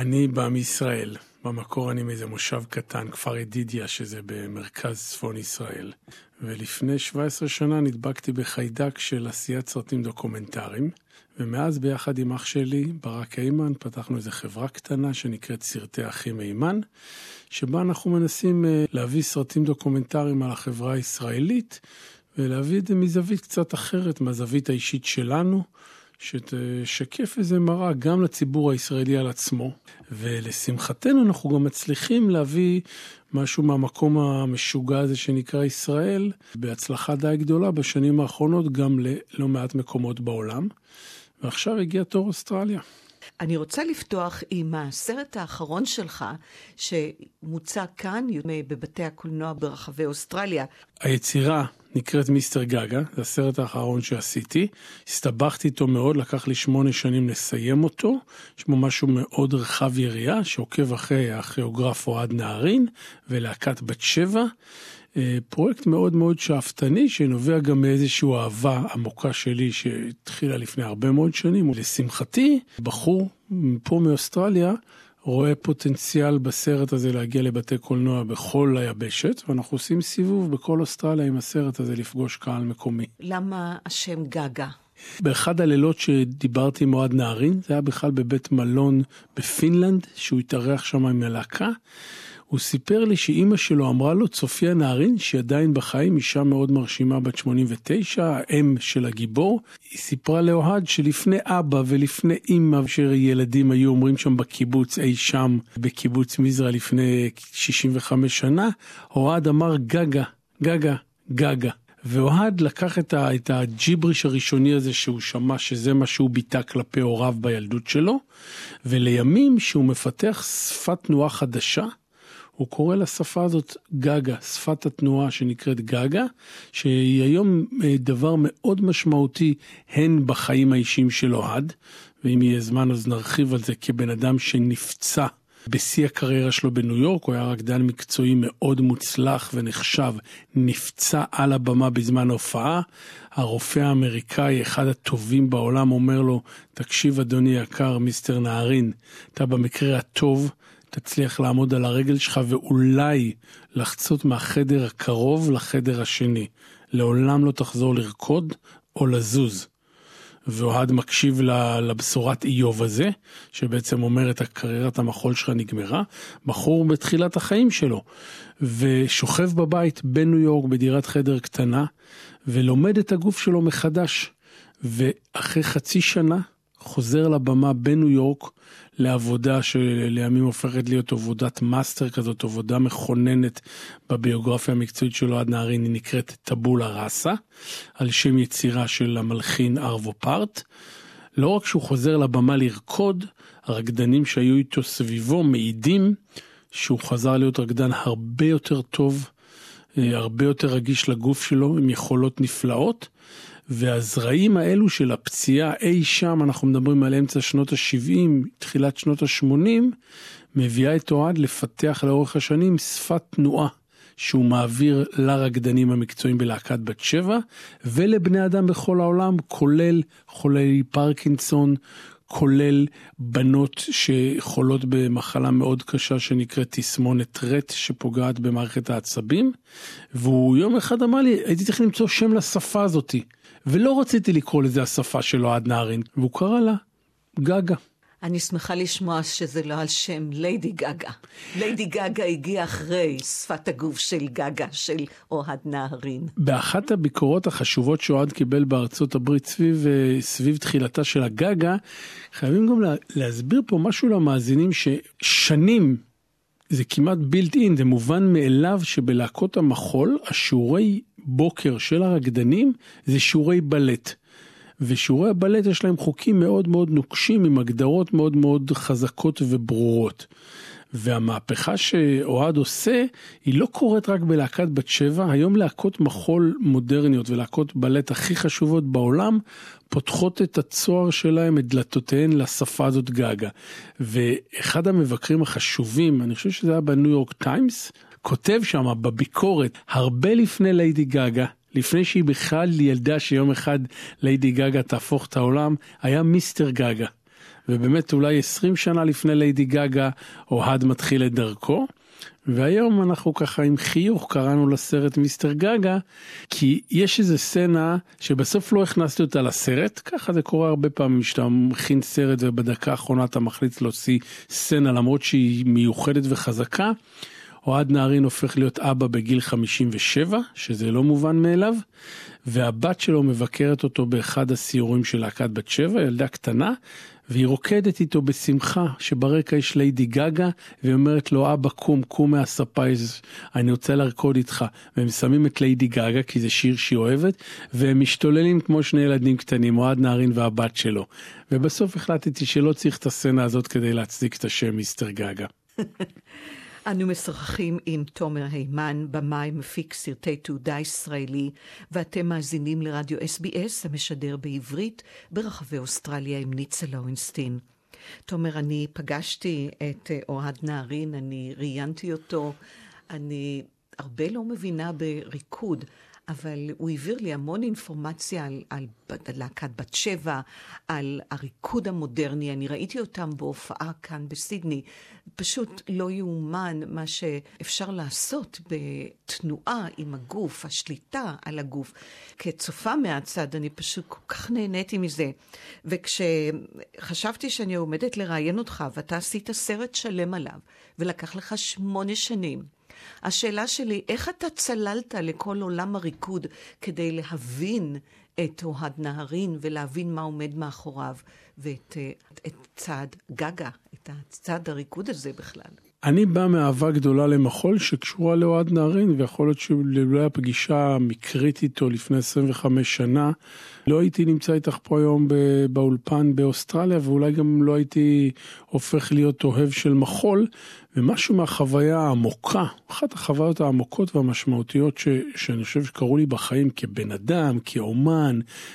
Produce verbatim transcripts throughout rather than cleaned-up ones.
אני בא מישראל. במקור אני מאיזה מושב קטן, כפר ידידיה, שזה במרכז צפון ישראל. ולפני שבע עשרה שנה נדבקתי בחיידק של עשיית סרטים דוקומנטריים, ומאז ביחד עם אח שלי, ברק אימן, פתחנו איזו חברה קטנה שנקראת סרטי אחים אימן, שבה אנחנו מנסים להביא סרטים דוקומנטריים על החברה הישראלית, ולהביא את זה מזווית קצת אחרת, מהזווית האישית שלנו, שתשקף איזה מראה גם לציבור הישראלי על עצמו, ולשמחתנו אנחנו גם מצליחים להביא משהו מהמקום המשוגע הזה שנקרא ישראל, בהצלחה די גדולה בשנים האחרונות גם ללא מעט מקומות בעולם, ועכשיו הגיע תור אוסטרליה. אני רוצה לפתוח עם הסרט האחרון שלך, שמוצע כאן בבתי הקולנוע ברחבי אוסטרליה. היצירה נקראת מיסטר גגה, זה הסרט האחרון שעשיתי, הסתבכתי איתו מאוד, לקח לי שמונה שנים לסיים אותו, יש בו משהו מאוד רחב יריעה, שעוקב אחרי הכיאוגרף אוהד נהרין, ולהקת בת שבע, פרויקט מאוד מאוד שאפתני, שנובע גם מאיזושהי אהבה עמוקה שלי, שהתחילה לפני הרבה מאוד שנים, ולשמחתי, בחור פה מאוסטרליה, רואה פוטנציאל בסרט הזה להגיע לבתי קולנוע בכל היבשת, ואנחנו עושים סיבוב בכל אוסטרליה עם הסרט הזה לפגוש קהל מקומי. למה השם גגה? באחד הלילות שדיברתי עם אוהד נהרין, זה היה בכלל בבית מלון בפינלנד, שהוא התארח שם עם הלהקה, הוא סיפר לי שאימא שלו אמרה לו, צופיה נהרין, שהיא עדיין בחיים, אישה מאוד מרשימה בת שמונים ותשע, האם של הגיבור, היא סיפרה לאוהד שלפני אבא ולפני אימא, שילדים היו אומרים שם בקיבוץ, אי שם בקיבוץ מזרע לפני שישים וחמש שנה, אוהד אמר גגה, גגה, גגה. ואוהד לקח את, ה, את הג'יבריש הראשוני הזה שהוא שמע שזה מה שהוא ביטא כלפי הוריו בילדות שלו, ולימים שהוא מפתח שפת תנועה חדשה, הוא קורא לשפה הזאת גגה, שפת התנועה שנקראת גגה, שהיא היום דבר מאוד משמעותי הן בחיים האישיים של אוהד, ואם יהיה זמן אז נרחיב על זה כבן אדם שנפצע בשיא הקריירה שלו בניו יורק, הוא היה רקדן מקצועי מאוד מוצלח ונחשב, נפצע על הבמה בזמן ההופעה, הרופא האמריקאי, אחד הטובים בעולם, אומר לו, תקשיב אדוני יקר מיסטר נהרין, אתה במקרה הטוב, תצליח לעמוד על הרגל שלך ואולי לחצות מהחדר הקרוב לחדר השני. לעולם לא תחזור לרקוד או לזוז. ואוהד מקשיב לבשורת איוב הזה, שבעצם אומרת הקריירת המחול שלך נגמרה, בחור בתחילת החיים שלו, ושוכב בבית בניו יורק בדירת חדר קטנה, ולומד את הגוף שלו מחדש, ואחרי חצי שנה חוזר לבמה בניו יורק, לעבודה שלימים הופכת להיות עבודת מאסטר כזאת, עבודה מכוננת בביוגרפיה המקצועית שלו עד נהרין, היא נקראת טבולה ראסה, על שם יצירה של המלחין ארבו פארט. לא רק שהוא חוזר לבמה לרקוד, הרקדנים שהיו איתו סביבו מעידים שהוא חזר להיות רקדן הרבה יותר טוב, הרבה יותר רגיש לגוף שלו, עם יכולות נפלאות, והזרעים האלו של הפציעה אי שם, אנחנו מדברים על אמצע שנות ה-שבעים, תחילת שנות ה-שמונים, מביאה את אוהד לפתח לאורך השנים שפת תנועה, שהוא מעביר לרקדנים המקצועיים בלהקת בת שבע, ולבני אדם בכל העולם, כולל חולי פרקינסון, כולל בנות שחולות במחלה מאוד קשה שנקראת תסמונת רט, שפוגעת במערכת העצבים, והוא יום אחד אמר לי, הייתי צריך למצוא שם לשפה הזאת, ולא רציתי לקרוא לזה השפה של אוהד נהרין, והוא קרא לה גגה. אני שמחה לשמוע שזה לא על שם ליידי גגה. ליידי גגה הגיע אחרי שפת הגוף של גגה, של אוהד נהרין. באחת הביקורות החשובות שאוהד קיבל בארצות הברית סביב, סביב תחילתה של הגגה, חייבים גם להסביר פה משהו למאזינים ששנים, זה כמעט בילט אין, זה מובן מאליו שבלהקות המחול, השיעורי בוקר של הרקדנים זה שיעורי בלט. ושיעורי הבלט יש להם חוקים מאוד מאוד נוקשים עם הגדרות מאוד מאוד חזקות וברורות. והמהפכה שאוהד עושה היא לא קורית רק בלהקת בת שבע, היום להקות מחול מודרניות ולהקות בלט הכי חשובות בעולם פותחות את הצוהר שלהם, את דלתותיהן לשפה הזאת גגה. ואחד המבקרים החשובים, אני חושב שזה היה בניו יורק טיימס, כותב שם בביקורת הרבה לפני ליידי גגה, לפני שהיא בכלל ילדה שיום אחד ליידי גגה תהפוך את העולם, היה מיסטר גגה. ובאמת אולי עשרים שנה לפני ליידי גגה, אוהד מתחיל את דרכו, והיום אנחנו ככה עם חיוך קראנו לסרט מיסטר גגה, כי יש איזו סצנה שבסוף לא הכנסתי אותה לסרט, ככה זה קורה הרבה פעמים שאתה מכין סרט ובדקה האחרונה אתה מחליט להוציא סצנה למרות שהיא מיוחדת וחזקה. אוהד נהרין הופך להיות אבא בגיל חמישים ושבע, שזה לא מובן מאליו, והבת שלו מבקרת אותו באחד הסיורים של להקת בת שבע, ילדה קטנה, והיא רוקדת איתו בשמחה, שברקע יש ליידי גגה, והיא אומרת לו, אבא קום, קום מהספה, אני רוצה לרקוד איתך, והם שמים את ליידי גגה, כי זה שיר שהיא אוהבת, והם משתוללים כמו שני ילדים קטנים, אוהד נהרין והבת שלו, ובסוף החלטתי שלא צריך את הסצנה הזאת, כדי להצדיק את השם מיסטר גגה. אנו משוחחים עם תומר הימן, במאי מפיק סרטי תעודה ישראלי, ואתם מאזינים לרדיו אס בי אס המשדר בעברית ברחבי אוסטרליה עם ניצה לוינסטין. תומר, אני פגשתי את אוהד נהרין, אני ראיינתי אותו, אני הרבה לא מבינה בריקוד, אבל הוא העביר לי המון אינפורמציה על, על להקת בת שבע, על הריקוד המודרני. אני ראיתי אותם בהופעה כאן בסידני. פשוט לא יאומן מה שאפשר לעשות בתנועה עם הגוף, השליטה על הגוף. כצופה מהצד אני פשוט כל כך נהניתי מזה. וכשחשבתי שאני עומדת לראיין אותך, ואתה עשית סרט שלם עליו, ולקח לך שמונה שנים, השאלה שלי, איך אתה צללת לכל עולם הריקוד כדי להבין את אוהד נהרין ולהבין מה עומד מאחוריו ואת את צד גגה, את הצד הריקוד הזה בכלל? אני בא מאהבה גדולה למחול שקשורה לאוהד נהרין, ויכול להיות שאולי הפגישה המקרית איתו לפני עשרים וחמש שנה, לא הייתי נמצא איתך פה היום באולפן באוסטרליה, ואולי גם לא הייתי הופך להיות אוהב של מחול, ומשהו מהחוויה העמוקה, אחת החוויות העמוקות והמשמעותיות ש, שאני חושב שקראו לי בחיים כבן אדם, כאומן,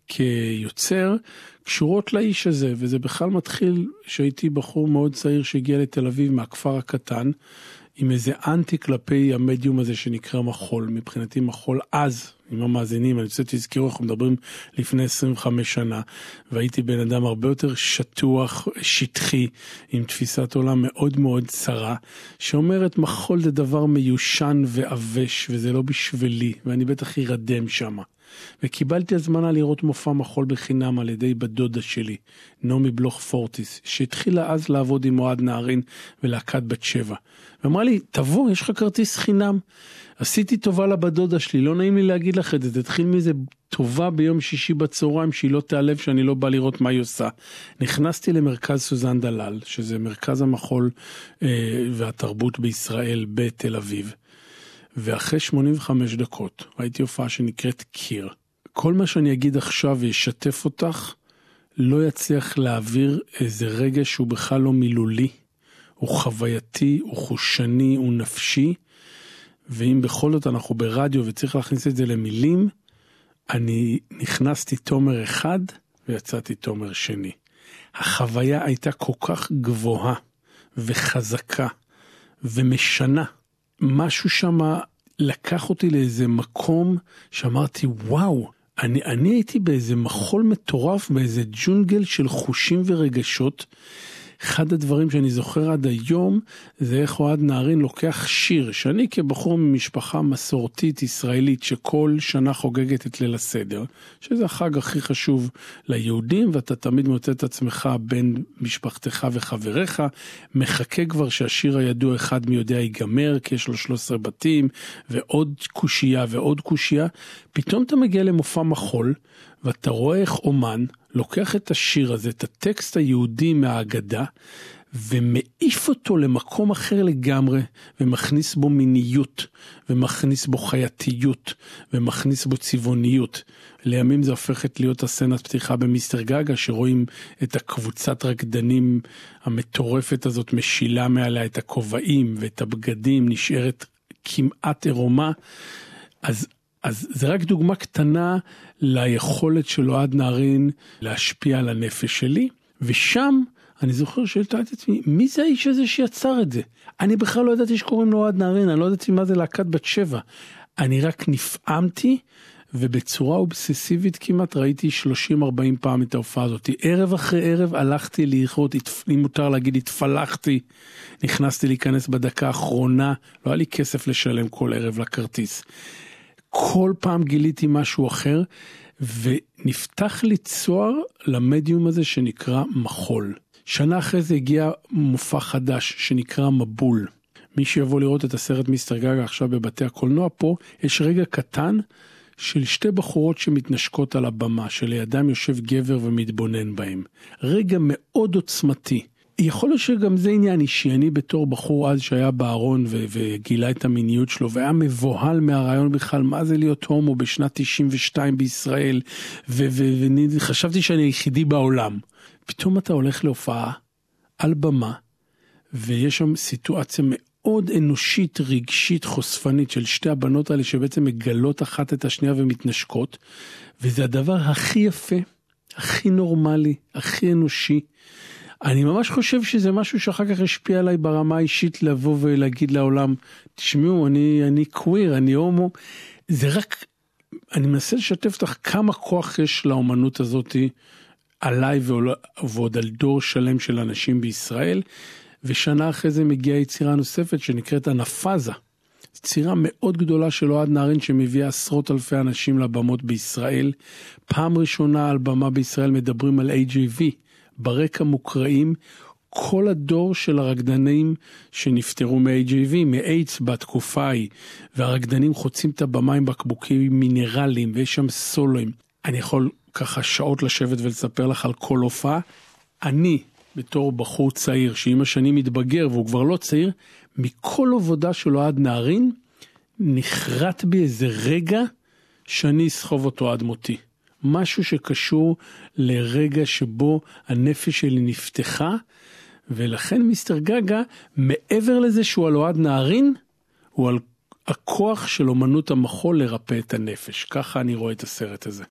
כיוצר, קשורות לאיש הזה, וזה בכלל מתחיל שהייתי בחור מאוד צעיר שהגיע לתל אביב מהכפר הקטן, עם איזה אנטי כלפי המדיום הזה שנקרא מחול, מבחינתי מחול אז, עם המאזינים, אני רוצה תזכירו, אנחנו מדברים לפני עשרים וחמש שנה, והייתי בן אדם הרבה יותר שטוח, שטחי, עם תפיסת עולם מאוד מאוד צרה, שאומרת מחול זה דבר מיושן ועבש, וזה לא בשבילי, ואני בטח ירדם שמה. וקיבלתי הזמנה לראות מופע מחול בחינם על ידי בדודה שלי, נעמי בלוך פורטיס, שהתחילה אז לעבוד עם אוהד נהרין ולהקת בת שבע. ואמרה לי, תבוא, יש לך כרטיס חינם. עשיתי טובה לבדודה שלי, לא נעים לי להגיד לך את זה, תתחיל מזה טובה ביום שישי בצהריים, שהיא לא תעלב שאני לא בא לראות מה היא עושה. נכנסתי למרכז סוזן דלל, שזה מרכז המחול אה, והתרבות בישראל בתל אביב. ואחרי שמונים וחמש דקות, ראיתי הופעה שנקראת קיר. כל מה שאני אגיד עכשיו וישתף אותך, לא יצליח להעביר איזה רגע שהוא בכלל לא מילולי, הוא חווייתי, הוא חושני, הוא נפשי, ואם בכל זאת אנחנו ברדיו וצריך להכניס את זה למילים, אני נכנסתי תומר אחד ויצאתי תומר שני. החוויה הייתה כל כך גבוהה וחזקה ומשנה. משהו שם לקח אותי לאיזה מקום שאמרתי, וואו, אני, אני הייתי באיזה מחול מטורף, באיזה ג'ונגל של חושים ורגשות. אחד הדברים שאני זוכר עד היום, זה איך אוהד נהרין לוקח שיר, שאני כבחור ממשפחה מסורתית ישראלית, שכל שנה חוגגת את ליל הסדר, שזה החג הכי חשוב ליהודים, ואתה תמיד מוצא את עצמך בין משפחתך וחבריך, מחכה כבר שהשיר הידוע אחד מי יודע ייגמר, כי יש לו שלושה עשר בתים, ועוד קושייה ועוד קושייה, פתאום אתה מגיע למופע מחול, ואתה רואה איך אומן לוקח את השיר הזה, את הטקסט היהודי מהאגדה, ומעיף אותו למקום אחר לגמרי, ומכניס בו מיניות, ומכניס בו חייתיות, ומכניס בו צבעוניות. לימים זה הופכת להיות הסצנת פתיחה במיסטר גגה, שרואים את הקבוצת רקדנים המטורפת הזאת, משילה מעליה את הכובעים, ואת הבגדים, נשארת כמעט עירומה. אז אז זה רק דוגמה קטנה ליכולת של אוהד נהרין להשפיע על הנפש שלי, ושם אני זוכר שאלתי את עצמי, מי זה האיש הזה שיצר את זה? אני בכלל לא ידעתי שקוראים לו אוהד נהרין, אני לא ידעתי מה זה להקת בת שבע. אני רק נפעמתי ובצורה אובססיבית כמעט ראיתי שלושים ארבעים פעם את ההופעה הזאת. ערב אחרי ערב הלכתי לראות, אם מותר להגיד, התפלחתי, נכנסתי להיכנס בדקה האחרונה, לא היה לי כסף לשלם כל ערב לכרטיס. כל פעם גיליתי משהו אחר, ונפתח לי צוהר למדיום הזה שנקרא מחול. שנה אחרי זה הגיע מופע חדש שנקרא מבול. מי שיבוא לראות את הסרט מיסטר גגה עכשיו בבתי הקולנוע פה, יש רגע קטן של שתי בחורות שמתנשקות על הבמה, שלידם יושב גבר ומתבונן בהם. רגע מאוד עוצמתי. יכול להיות שגם זה עניין אישי. אני בתור בחור אז שהיה בארון ו- וגילה את המיניות שלו, והיה מבוהל מהרעיון בכלל, מה זה להיות הומו בשנת תשעים ושתיים בישראל, וחשבתי ו- ו- שאני היחידי בעולם. פתאום אתה הולך להופעה על במה, ויש שם סיטואציה מאוד אנושית, רגשית, חושפנית של שתי הבנות האלה שבעצם מגלות אחת את השנייה ומתנשקות, וזה הדבר הכי יפה, הכי נורמלי, הכי אנושי. אני ממש חושב שזה משהו שאחר כך השפיע עליי ברמה האישית לבוא ולהגיד לעולם, תשמעו, אני, אני קוויר, אני הומו. זה רק, אני מנסה לשתף אותך כמה כוח יש לאומנות הזאת עליי ועוד על דור שלם של אנשים בישראל, ושנה אחרי זה מגיעה יצירה נוספת שנקראת אנפזה. יצירה מאוד גדולה של אוהד נהרין שמביאה עשרות אלפי אנשים לבמות בישראל. פעם ראשונה על במה בישראל מדברים על אייץ' איי וי. ברקע מוקראים כל הדור של הרקדנים שנפטרו מ-אייץ' איי וי, מאיידס בתקופה ההיא, והרקדנים חוצים את הבמה עם בקבוקים מינרליים, ויש שם סולואים. אני יכול ככה שעות לשבת ולספר לך על כל הופעה. אני, בתור בחור צעיר, שעם השנים מתבגר והוא כבר לא צעיר, מכל עבודה של אוהד נהרין, נחרט בי איזה רגע שאני אסחוב אותו עד מותי. משהו שקשור לרגע שבו הנפש שלי נפתחה, ולכן מיסטר גגה, מעבר לזה שהוא על אוהד נהרין, הוא על הכוח של אומנות המחול לרפא את הנפש. ככה אני רואה את הסרט הזה.